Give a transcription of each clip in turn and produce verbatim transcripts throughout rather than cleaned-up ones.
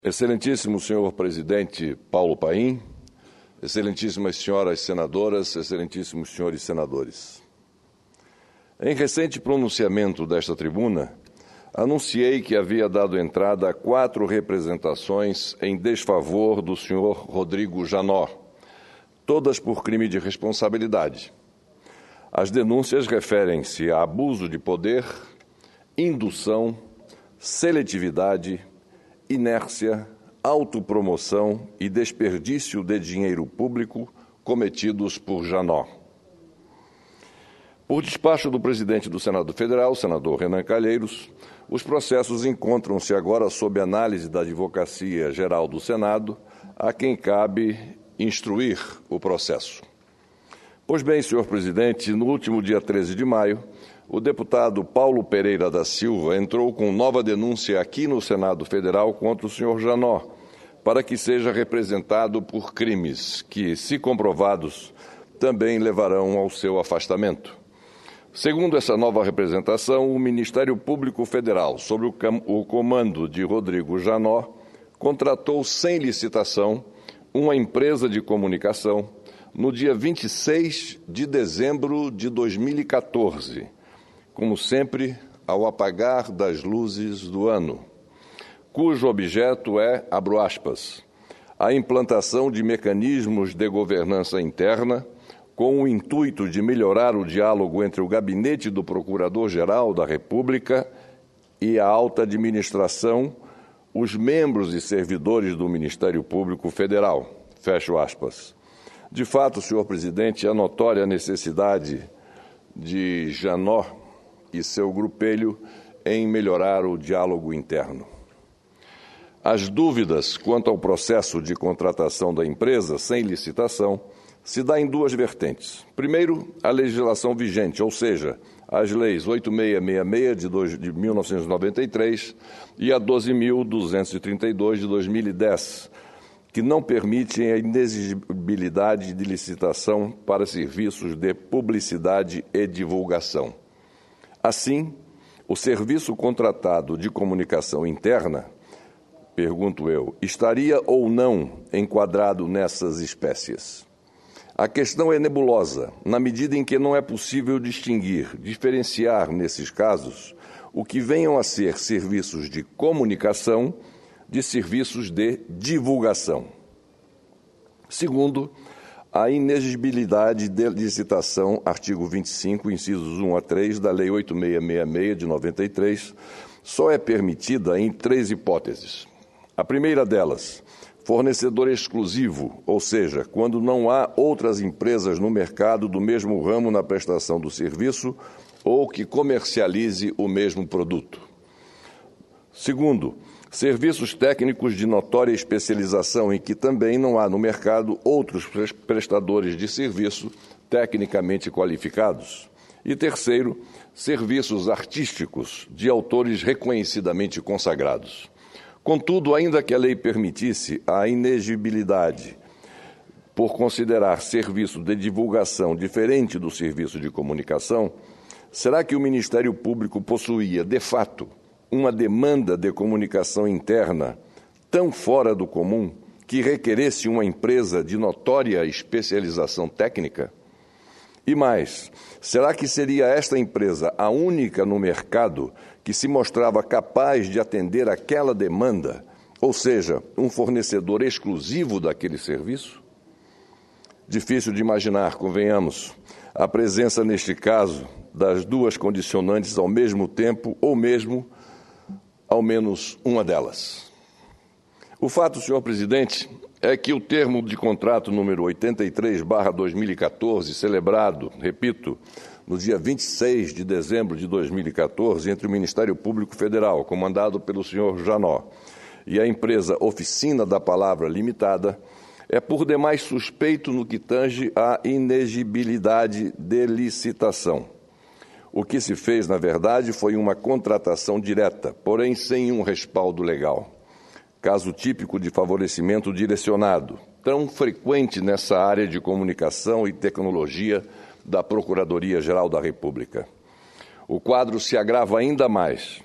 Excelentíssimo senhor presidente Paulo Paim, excelentíssimas senhoras senadoras, excelentíssimos senhores senadores. Em recente pronunciamento desta tribuna, anunciei que havia dado entrada a quatro representações em desfavor do senhor Rodrigo Janot, todas por crime de responsabilidade. As denúncias referem-se a abuso de poder, indução, seletividade, inércia, autopromoção e desperdício de dinheiro público cometidos por Janot. Por despacho do presidente do Senado Federal, senador Renan Calheiros, os processos encontram-se agora sob análise da Advocacia Geral do Senado, a quem cabe instruir o processo. Pois bem, senhor presidente, no último dia treze de maio, o deputado Paulo Pereira da Silva entrou com nova denúncia aqui no Senado Federal contra o senhor Janot, para que seja representado por crimes que, se comprovados, também levarão ao seu afastamento. Segundo essa nova representação, o Ministério Público Federal, sob o comando de Rodrigo Janot, contratou sem licitação uma empresa de comunicação no dia vinte e seis de dezembro de dois mil e quatorze, como sempre, ao apagar das luzes do ano, cujo objeto é, abro aspas, a implantação de mecanismos de governança interna com o intuito de melhorar o diálogo entre o gabinete do Procurador-Geral da República e a alta administração, os membros e servidores do Ministério Público Federal, fecho aspas. De fato, senhor presidente, é notória a necessidade de Janot e seu grupelho em melhorar o diálogo interno. As dúvidas quanto ao processo de contratação da empresa sem licitação se dá em duas vertentes. Primeiro, a legislação vigente, ou seja, as leis oito mil seiscentos e sessenta e seis de mil novecentos e noventa e três e a doze mil duzentos e trinta e dois de dois mil e dez, que não permitem a inexigibilidade de licitação para serviços de publicidade e divulgação. Assim, o serviço contratado de comunicação interna, pergunto eu, estaria ou não enquadrado nessas espécies? A questão é nebulosa, na medida em que não é possível distinguir, diferenciar, nesses casos, o que venham a ser serviços de comunicação de serviços de divulgação. Segundo, a inexigibilidade de licitação, artigo vinte e cinco, incisos um a três da Lei oito mil seiscentos e sessenta e seis de noventa e três, só é permitida em três hipóteses. A primeira delas, fornecedor exclusivo, ou seja, quando não há outras empresas no mercado do mesmo ramo na prestação do serviço ou que comercialize o mesmo produto. Segundo, serviços técnicos de notória especialização em que também não há no mercado outros prestadores de serviço tecnicamente qualificados. E terceiro, serviços artísticos de autores reconhecidamente consagrados. Contudo, ainda que a lei permitisse a inexigibilidade por considerar serviço de divulgação diferente do serviço de comunicação, será que o Ministério Público possuía, de fato, uma demanda de comunicação interna tão fora do comum que requeresse uma empresa de notória especialização técnica? E mais, será que seria esta empresa a única no mercado que se mostrava capaz de atender aquela demanda, ou seja, um fornecedor exclusivo daquele serviço? Difícil de imaginar, convenhamos, a presença neste caso das duas condicionantes ao mesmo tempo ou mesmo ao menos uma delas. O fato, senhor presidente, é que o termo de contrato número oitenta e três barra dois mil e quatorze, celebrado, repito, no dia vinte e seis de dezembro de dois mil e quatorze, entre o Ministério Público Federal, comandado pelo senhor Janot, e a empresa Oficina da Palavra Limitada, é por demais suspeito no que tange à inexigibilidade de licitação. O que se fez, na verdade, foi uma contratação direta, porém sem um respaldo legal. Caso típico de favorecimento direcionado, tão frequente nessa área de comunicação e tecnologia da Procuradoria-Geral da República. O quadro se agrava ainda mais,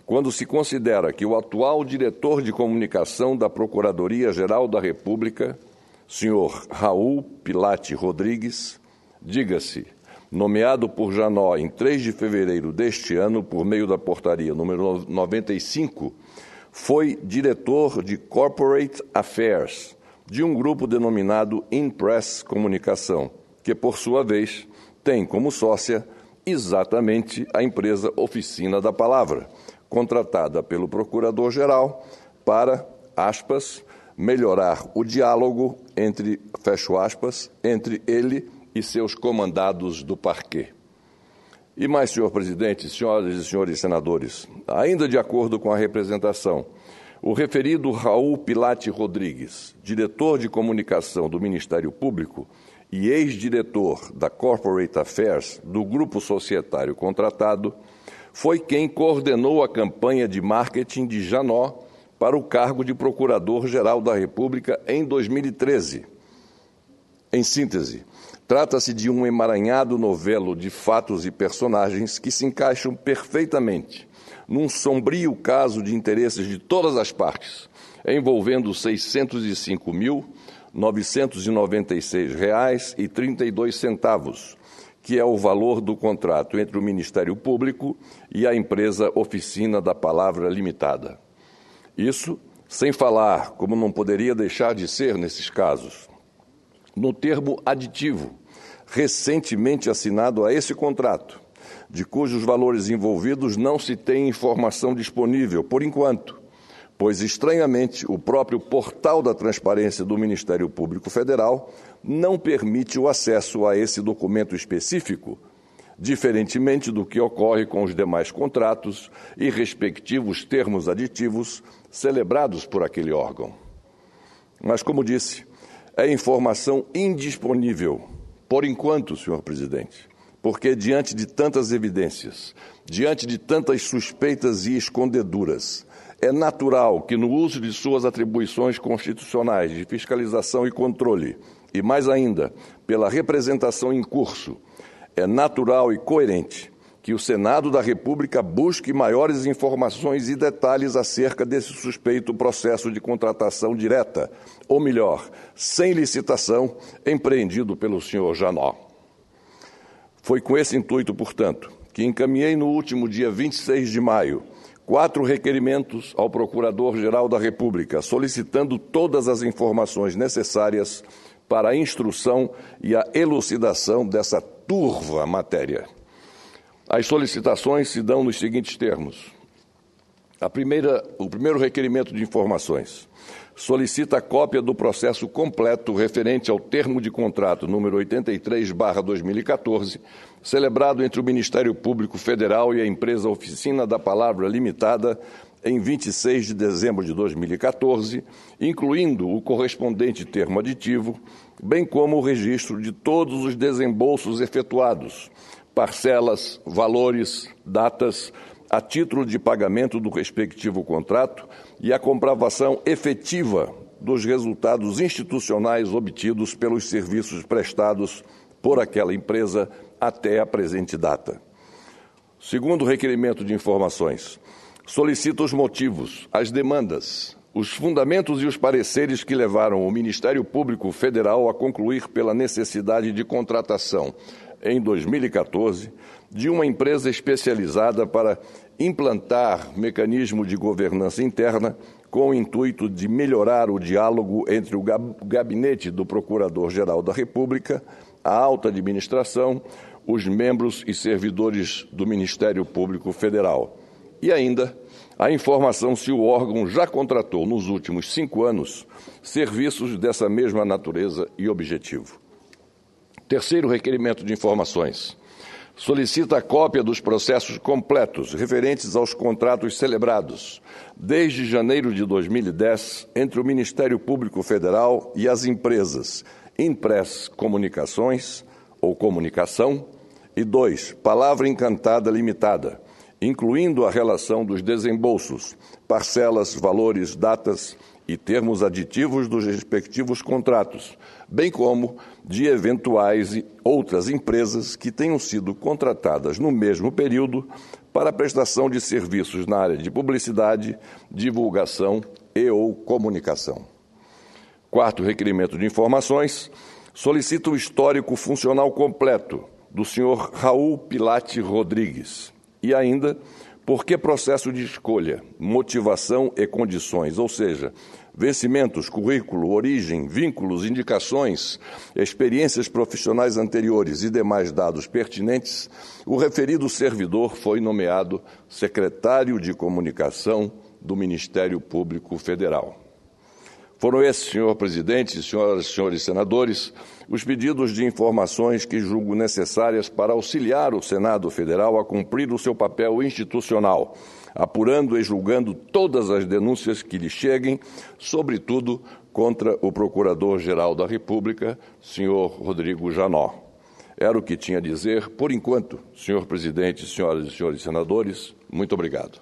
quando se considera que o atual diretor de comunicação da Procuradoria-Geral da República, senhor Raul Pilate Rodrigues, diga-se, nomeado por Janot em três de fevereiro deste ano, por meio da portaria número noventa e cinco, foi diretor de Corporate Affairs de um grupo denominado Impress Comunicação, que, por sua vez, tem como sócia exatamente a empresa Oficina da Palavra, contratada pelo Procurador-Geral para, aspas, melhorar o diálogo entre, fecho aspas, entre ele e seus comandados do parquê. E mais, senhor presidente, senhoras e senhores senadores, ainda de acordo com a representação, o referido Raul Pilate Rodrigues, diretor de comunicação do Ministério Público e ex-diretor da Corporate Affairs do grupo societário contratado, foi quem coordenou a campanha de marketing de Janot para o cargo de Procurador-Geral da República em dois mil e treze. Em síntese, trata-se de um emaranhado novelo de fatos e personagens que se encaixam perfeitamente num sombrio caso de interesses de todas as partes, envolvendo seiscentos e cinco mil, novecentos e noventa e seis reais e trinta e dois centavos, que é o valor do contrato entre o Ministério Público e a empresa Oficina da Palavra Limitada. Isso sem falar, como não poderia deixar de ser nesses casos, no termo aditivo, recentemente assinado a esse contrato, de cujos valores envolvidos não se tem informação disponível, por enquanto, pois, estranhamente, o próprio portal da transparência do Ministério Público Federal não permite o acesso a esse documento específico, diferentemente do que ocorre com os demais contratos e respectivos termos aditivos celebrados por aquele órgão. Mas, como disse, é informação indisponível, por enquanto, senhor presidente, porque, diante de tantas evidências, diante de tantas suspeitas e escondeduras, é natural que, no uso de suas atribuições constitucionais de fiscalização e controle, e mais ainda, pela representação em curso, é natural e coerente que o Senado da República busque maiores informações e detalhes acerca desse suspeito processo de contratação direta, ou melhor, sem licitação, empreendido pelo senhor Janot. Foi com esse intuito, portanto, que encaminhei no último dia vinte e seis de maio quatro requerimentos ao Procurador-Geral da República, solicitando todas as informações necessárias para a instrução e a elucidação dessa turva matéria. As solicitações se dão nos seguintes termos. A primeira, o primeiro requerimento de informações solicita a cópia do processo completo referente ao termo de contrato número oitenta e três barra dois mil e quatorze, celebrado entre o Ministério Público Federal e a empresa Oficina da Palavra Limitada em vinte e seis de dezembro de dois mil e quatorze, incluindo o correspondente termo aditivo, bem como o registro de todos os desembolsos efetuados, parcelas, valores, datas, a título de pagamento do respectivo contrato e a comprovação efetiva dos resultados institucionais obtidos pelos serviços prestados por aquela empresa até a presente data. Segundo requerimento de informações, solicita os motivos, as demandas, os fundamentos e os pareceres que levaram o Ministério Público Federal a concluir pela necessidade de contratação, em dois mil e quatorze, de uma empresa especializada para implantar mecanismo de governança interna com o intuito de melhorar o diálogo entre o gabinete do Procurador-Geral da República, a alta administração, os membros e servidores do Ministério Público Federal. E ainda a informação se o órgão já contratou, nos últimos cinco anos, serviços dessa mesma natureza e objetivo. Terceiro requerimento de informações. Solicita a cópia dos processos completos referentes aos contratos celebrados desde janeiro de dois mil e dez entre o Ministério Público Federal e as empresas Impress Comunicações ou Comunicação e dois, Palavra Encantada Limitada, incluindo a relação dos desembolsos, parcelas, valores, datas e termos aditivos dos respectivos contratos, bem como de eventuais outras empresas que tenham sido contratadas no mesmo período para a prestação de serviços na área de publicidade, divulgação e ou comunicação. Quarto requerimento de informações, solicita o histórico funcional completo do senhor Raul Pilate Rodrigues e ainda por que processo de escolha, motivação e condições, ou seja, vencimentos, currículo, origem, vínculos, indicações, experiências profissionais anteriores e demais dados pertinentes, o referido servidor foi nomeado secretário de Comunicação do Ministério Público Federal. Foram esses, senhor presidente, senhoras e senhores senadores, os pedidos de informações que julgo necessárias para auxiliar o Senado Federal a cumprir o seu papel institucional, apurando e julgando todas as denúncias que lhe cheguem, sobretudo contra o Procurador-Geral da República, senhor Rodrigo Janot. Era o que tinha a dizer, por enquanto, senhor presidente, senhoras e senhores senadores. Muito obrigado.